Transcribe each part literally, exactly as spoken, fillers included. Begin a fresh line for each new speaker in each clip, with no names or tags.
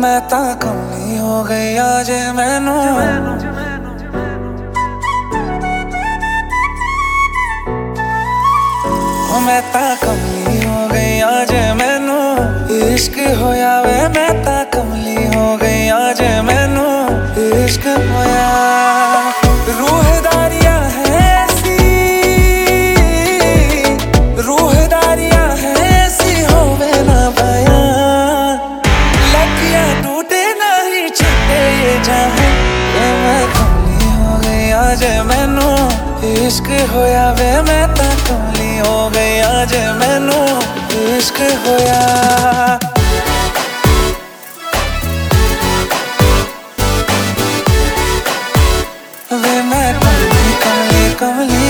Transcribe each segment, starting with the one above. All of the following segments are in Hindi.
मैं ता कमली हो गई आज मैनू मैं ता कमली हो गई आज मैनू इश्क होया वे मैं ता कमली हो गई आज मैनू इश्क होया रूहदारियां है ऐसी रूहदारियां है ऐसी होवे ना बयां लकियां टूटे नहीं छूटे ये जहां मैं कमली हो गई आज मैनू इश्क होया वे मैं ता कमली हो गई आज मैनू इश्क होया वे मैं कमली कमली कमली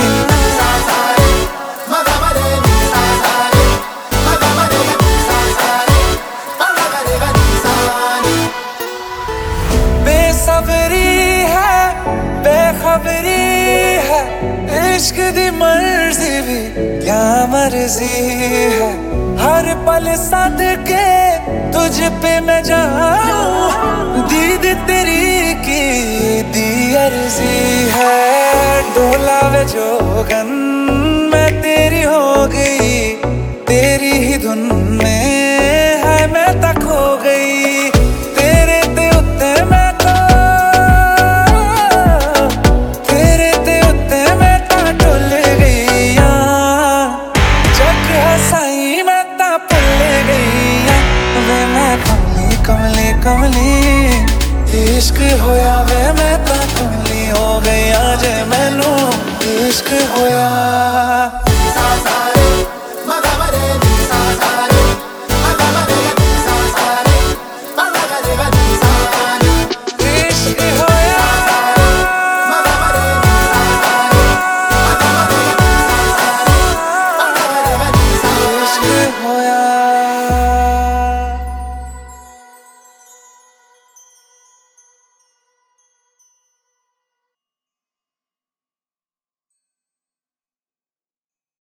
बेसब्री है बेखबरी है इश्क दी मर्जी भी क्या मर्जी है हर पल सदके तुझ पे मैं जाऊं दीद तेरी की दी अर्जी है डोला वे जोगन मैं तेरी हो गई